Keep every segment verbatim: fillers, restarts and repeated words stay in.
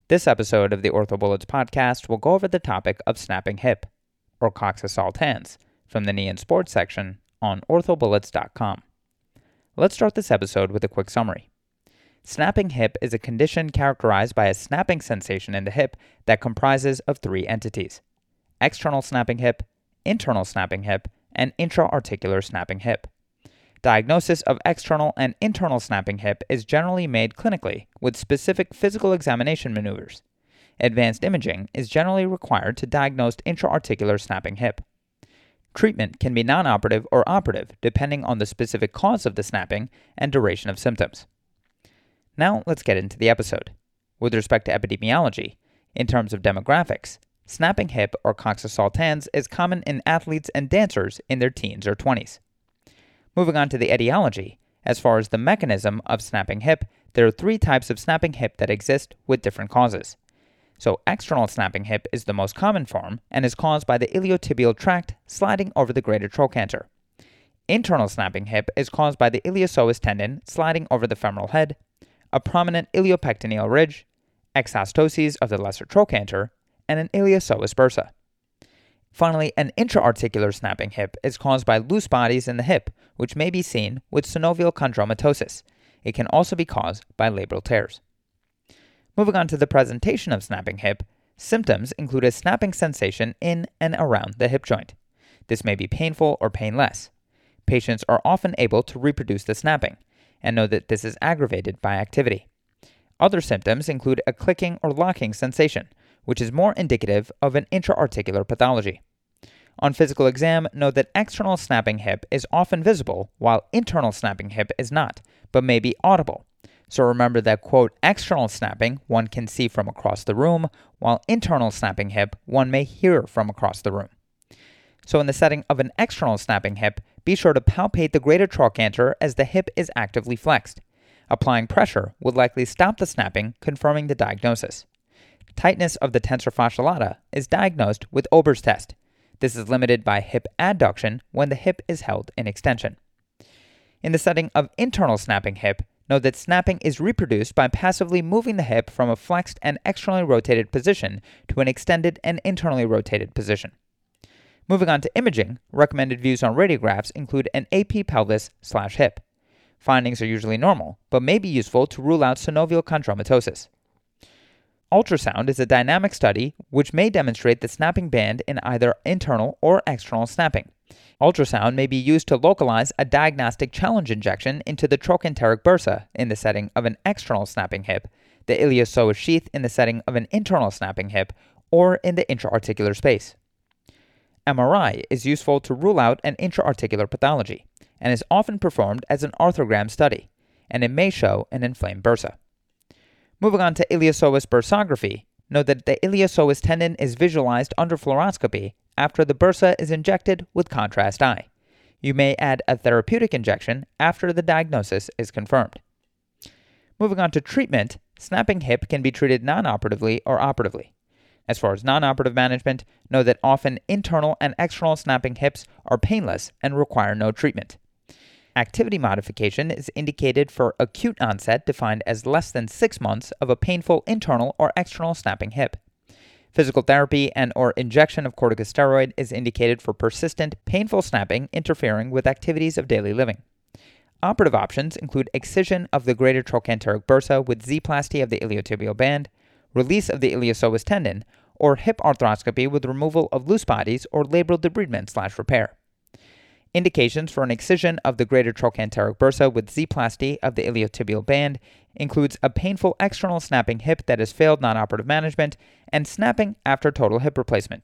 This episode of the OrthoBullets podcast will go over the topic of snapping hip, or coxasaltans, from the Knee and Sports section on ortho bullets dot com. Let's start this episode with a quick summary. Snapping hip is a condition characterized by a snapping sensation in the hip that comprises of three entities: external snapping hip, internal snapping hip, and intra-articular snapping hip. Diagnosis of external and internal snapping hip is generally made clinically with specific physical examination maneuvers. Advanced imaging is generally required to diagnose intra-articular snapping hip. Treatment can be non-operative or operative depending on the specific cause of the snapping and duration of symptoms. Now let's get into the episode. With respect to epidemiology, in terms of demographics, snapping hip or coxasaltans is common in athletes and dancers in their teens or twenties. Moving on to the etiology, as far as the mechanism of snapping hip, there are three types of snapping hip that exist with different causes. So external snapping hip is the most common form and is caused by the iliotibial tract sliding over the greater trochanter. Internal snapping hip is caused by the iliopsoas tendon sliding over the femoral head, a prominent iliopectineal ridge, exostoses of the lesser trochanter, and an iliopsoas bursa. Finally, an intra-articular snapping hip is caused by loose bodies in the hip, which may be seen with synovial chondromatosis. It can also be caused by labral tears. Moving on to the presentation of snapping hip, symptoms include a snapping sensation in and around the hip joint. This may be painful or painless. Patients are often able to reproduce the snapping, and know that this is aggravated by activity. Other symptoms include a clicking or locking sensation, which is more indicative of an intra-articular pathology. On physical exam, note that external snapping hip is often visible, while internal snapping hip is not, but may be audible. So remember that, quote, external snapping one can see from across the room, while internal snapping hip one may hear from across the room. So in the setting of an external snapping hip, be sure to palpate the greater trochanter as the hip is actively flexed. Applying pressure would likely stop the snapping, confirming the diagnosis. Tightness of the tensor fasciae lata is diagnosed with Ober's test. This is limited by hip adduction when the hip is held in extension. In the setting of internal snapping hip, note that snapping is reproduced by passively moving the hip from a flexed and externally rotated position to an extended and internally rotated position. Moving on to imaging, recommended views on radiographs include an A P pelvis slash hip. Findings are usually normal, but may be useful to rule out synovial chondromatosis. Ultrasound is a dynamic study which may demonstrate the snapping band in either internal or external snapping. Ultrasound may be used to localize a diagnostic challenge injection into the trochanteric bursa in the setting of an external snapping hip, the iliopsoas sheath in the setting of an internal snapping hip, or in the intra-articular space. M R I is useful to rule out an intra-articular pathology and is often performed as an arthrogram study, and it may show an inflamed bursa. Moving on to iliopsoas bursography, note that the iliopsoas tendon is visualized under fluoroscopy after the bursa is injected with contrast eye. You may add a therapeutic injection after the diagnosis is confirmed. Moving on to treatment, snapping hip can be treated non-operatively or operatively. As far as non-operative management, know that often internal and external snapping hips are painless and require no treatment. Activity modification is indicated for acute onset defined as less than six months of a painful internal or external snapping hip. Physical therapy and or injection of corticosteroid is indicated for persistent, painful snapping interfering with activities of daily living. Operative options include excision of the greater trochanteric bursa with Z-plasty of the iliotibial band, release of the iliopsoas tendon, or hip arthroscopy with removal of loose bodies or labral debridement slash repair. Indications for an excision of the greater trochanteric bursa with Z-plasty of the iliotibial band includes a painful external snapping hip that has failed non-operative management and snapping after total hip replacement.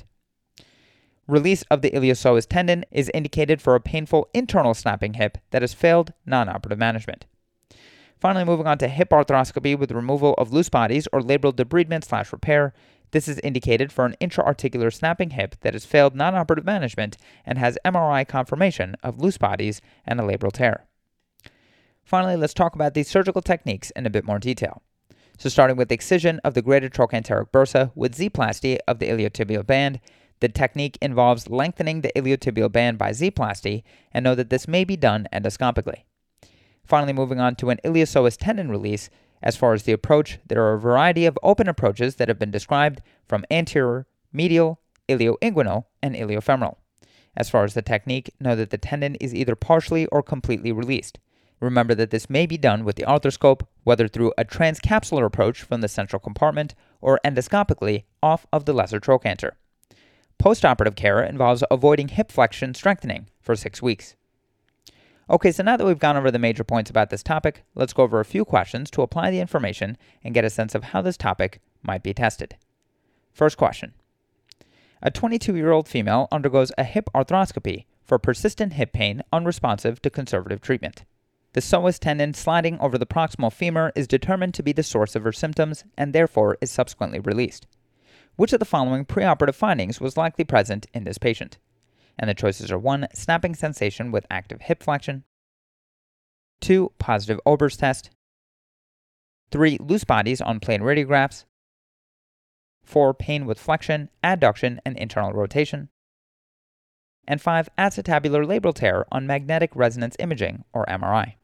Release of the iliopsoas tendon is indicated for a painful internal snapping hip that has failed non-operative management. Finally, moving on to hip arthroscopy with removal of loose bodies or labral debridement slash repair. This is indicated for an intra-articular snapping hip that has failed non-operative management and has M R I confirmation of loose bodies and a labral tear. Finally, let's talk about these surgical techniques in a bit more detail. So starting with excision of the greater trochanteric bursa with Z-plasty of the iliotibial band, the technique involves lengthening the iliotibial band by Z-plasty, and know that this may be done endoscopically. Finally, moving on to an iliopsoas tendon release, As far as the approach, there are a variety of open approaches that have been described, from anterior, medial, ilioinguinal, and iliofemoral. As far as the technique, know that the tendon is either partially or completely released. Remember that this may be done with the arthroscope, whether through a transcapsular approach from the central compartment or endoscopically off of the lesser trochanter. Postoperative care involves avoiding hip flexion strengthening for six weeks. Okay, so now that we've gone over the major points about this topic, let's go over a few questions to apply the information and get a sense of how this topic might be tested. First question. A twenty-two-year-old female undergoes a hip arthroscopy for persistent hip pain unresponsive to conservative treatment. The psoas tendon sliding over the proximal femur is determined to be the source of her symptoms and therefore is subsequently released. Which of the following preoperative findings was likely present in this patient? And the choices are one. Snapping sensation with active hip flexion, two. Positive Ober's test, three. Loose bodies on plain radiographs, four. Pain with flexion, adduction, and internal rotation, and five. Acetabular labral tear on magnetic resonance imaging, or M R I.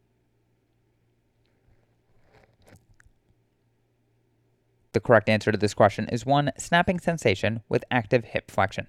The correct answer to this question is one. Snapping sensation with active hip flexion.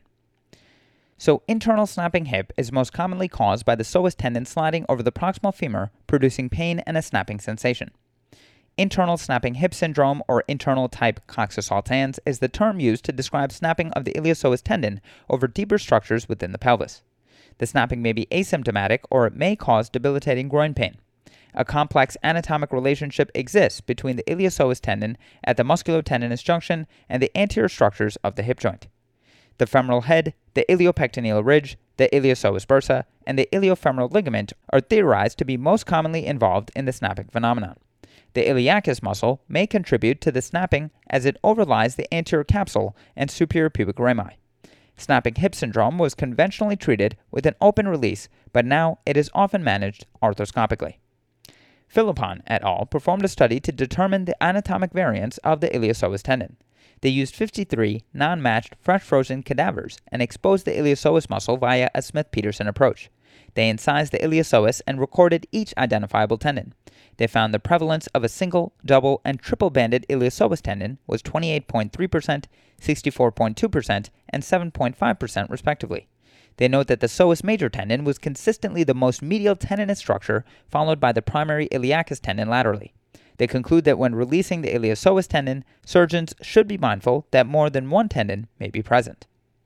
So, internal snapping hip is most commonly caused by the psoas tendon sliding over the proximal femur, producing pain and a snapping sensation. Internal snapping hip syndrome, or internal type Coxa-Saltans, is the term used to describe snapping of the iliopsoas tendon over deeper structures within the pelvis. The snapping may be asymptomatic, or it may cause debilitating groin pain. A complex anatomic relationship exists between the iliopsoas tendon at the musculotendinous junction and the anterior structures of the hip joint. The femoral head, the iliopectineal ridge, the iliopsoas bursa, and the iliofemoral ligament are theorized to be most commonly involved in the snapping phenomenon. The iliacus muscle may contribute to the snapping as it overlies the anterior capsule and superior pubic rami. Snapping hip syndrome was conventionally treated with an open release, but now it is often managed arthroscopically. Philippon et al. Performed a study to determine the anatomic variants of the iliopsoas tendon. They used fifty-three non-matched fresh frozen cadavers and exposed the iliopsoas muscle via a Smith-Peterson approach. They incised the iliopsoas and recorded each identifiable tendon. They found the prevalence of a single, double, and triple-banded iliopsoas tendon was twenty-eight point three percent, sixty-four point two percent, and seven point five percent respectively. They note that the psoas major tendon was consistently the most medial tendinous structure, followed by the primary iliacus tendon laterally. They conclude that when releasing the iliopsoas tendon, surgeons should be mindful that more than one tendon may be present.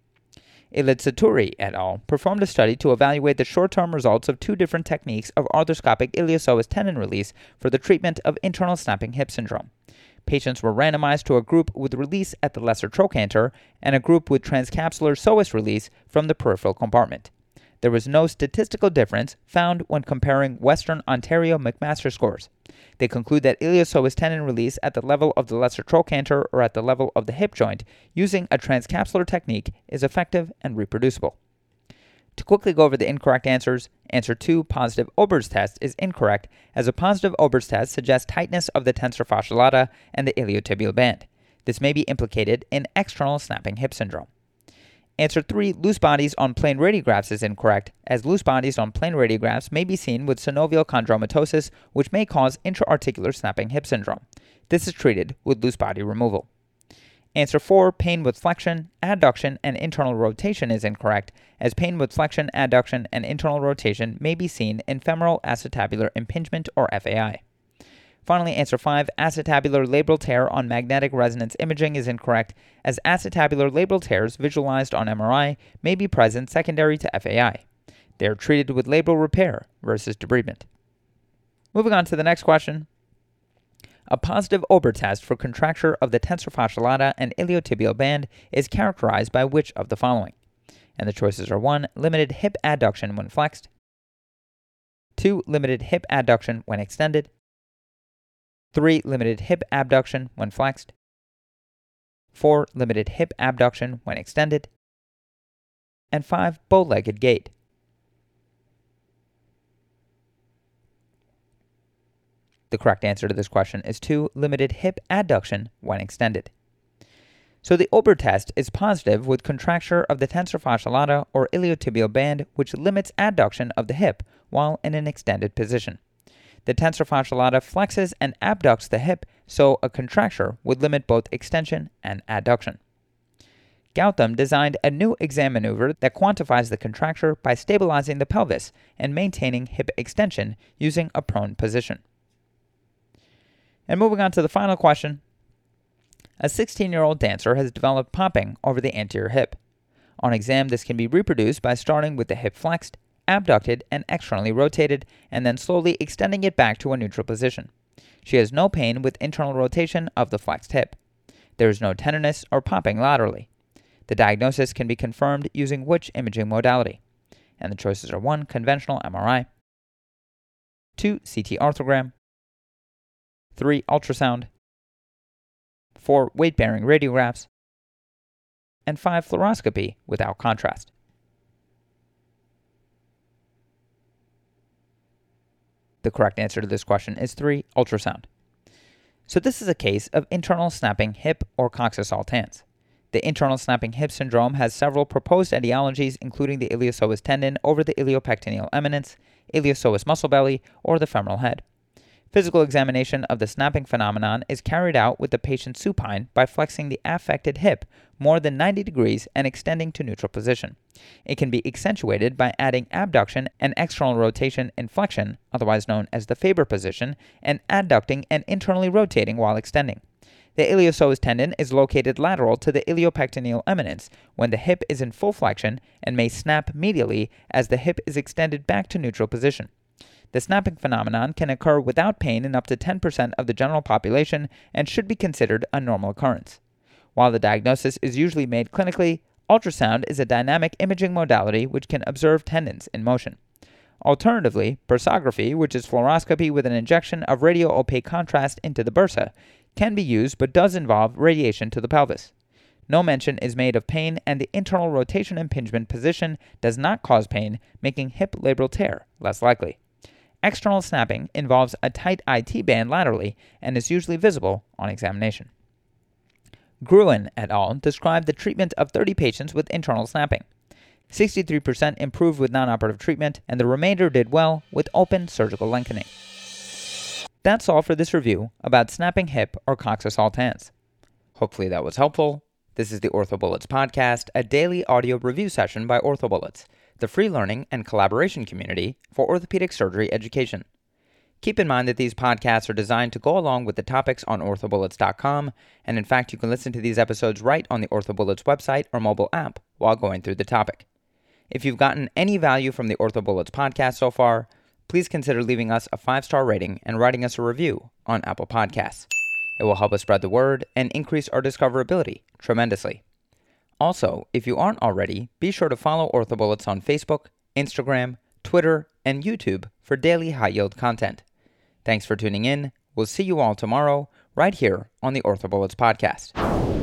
Ilitsaturi et al. Performed a study to evaluate the short-term results of two different techniques of arthroscopic iliopsoas tendon release for the treatment of internal snapping hip syndrome. Patients were randomized to a group with release at the lesser trochanter and a group with transcapsular psoas release from the peripheral compartment. There was no statistical difference found when comparing Western Ontario McMaster scores. They conclude that iliopsoas tendon release at the level of the lesser trochanter or at the level of the hip joint using a transcapsular technique is effective and reproducible. To quickly go over the incorrect answers, answer two, positive Ober's test, is incorrect, as a positive Ober's test suggests tightness of the tensor fascia lata and the iliotibial band. This may be implicated in external snapping hip syndrome. Answer three, loose bodies on plain radiographs, is incorrect, as loose bodies on plain radiographs may be seen with synovial chondromatosis, which may cause intra-articular snapping hip syndrome. This is treated with loose body removal. Answer four, pain with flexion, adduction, and internal rotation, is incorrect, as pain with flexion, adduction, and internal rotation may be seen in femoral acetabular impingement, or F A I. Finally, answer five, acetabular labral tear on magnetic resonance imaging, is incorrect, as acetabular labral tears visualized on M R I may be present secondary to F A I. They are treated with labral repair versus debridement. Moving on to the next question. A positive Ober test for contracture of the tensor fascia lata and iliotibial band is characterized by which of the following? And the choices are one, limited hip adduction when flexed, two, limited hip adduction when extended, three, limited hip abduction when flexed, four, limited hip abduction when extended, and five, bow-legged gait. The correct answer to this question is two, limited hip adduction when extended. So the Ober test is positive with contracture of the tensor fascia lata or iliotibial band, which limits adduction of the hip while in an extended position. The tensor fascia lata flexes and abducts the hip, so a contracture would limit both extension and adduction. Gautam designed a new exam maneuver that quantifies the contracture by stabilizing the pelvis and maintaining hip extension using a prone position. And moving on to the final question. A sixteen-year-old dancer has developed popping over the anterior hip. On exam, this can be reproduced by starting with the hip flexed, abducted, and externally rotated, and then slowly extending it back to a neutral position. She has no pain with internal rotation of the flexed hip. There is no tenderness or popping laterally. The diagnosis can be confirmed using which imaging modality? And the choices are one. Conventional M R I, two. C T arthrogram, three. Ultrasound, four. Weight-bearing radiographs, and five. Fluoroscopy without contrast. The correct answer to this question is three. Ultrasound. So this is a case of internal snapping hip or coxus-saltans. The internal snapping hip syndrome has several proposed etiologies, including the iliopsoas tendon over the iliopectineal eminence, iliopsoas muscle belly, or the femoral head. Physical examination of the snapping phenomenon is carried out with the patient supine by flexing the affected hip more than ninety degrees and extending to neutral position. It can be accentuated by adding abduction and external rotation in flexion, otherwise known as the Faber position, and adducting and internally rotating while extending. The iliopsoas tendon is located lateral to the iliopectineal eminence when the hip is in full flexion and may snap medially as the hip is extended back to neutral position. The snapping phenomenon can occur without pain in up to ten percent of the general population and should be considered a normal occurrence. While the diagnosis is usually made clinically, ultrasound is a dynamic imaging modality which can observe tendons in motion. Alternatively, bursography, which is fluoroscopy with an injection of radio-opaque contrast into the bursa, can be used but does involve radiation to the pelvis. No mention is made of pain, and the internal rotation impingement position does not cause pain, making hip labral tear less likely. External snapping involves a tight I T band laterally and is usually visible on examination. Gruen et al. Described the treatment of thirty patients with internal snapping. sixty-three percent improved with non-operative treatment, and the remainder did well with open surgical lengthening. That's all for this review about snapping hip or coxus-saltans. Hopefully that was helpful. This is the OrthoBullets podcast, a daily audio review session by OrthoBullets, the free learning and collaboration community for orthopedic surgery education. Keep in mind that these podcasts are designed to go along with the topics on ortho bullets dot com, and in fact you can listen to these episodes right on the OrthoBullets website or mobile app while going through the topic. If you've gotten any value from the OrthoBullets podcast so far, please consider leaving us a five-star rating and writing us a review on Apple Podcasts. It will help us spread the word and increase our discoverability tremendously. Also, if you aren't already, be sure to follow OrthoBullets on Facebook, Instagram, Twitter, and YouTube for daily high-yield content. Thanks for tuning in. We'll see you all tomorrow, right here on the OrthoBullets podcast.